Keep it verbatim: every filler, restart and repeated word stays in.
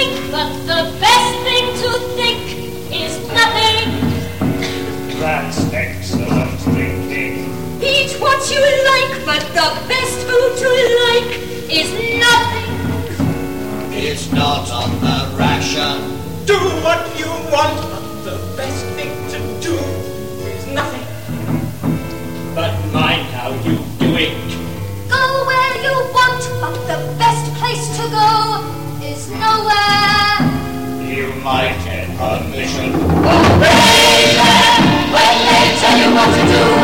think, but the best thing to think is nothing. That's excellent thinking. Eat what you like, but the best food to like is nothing. It's not on the ration. Do what you want, but the best thing to do is nothing. But mind how you do it. Go where you want, but the best place to go is nowhere. You might get permission. When they tell you what to do,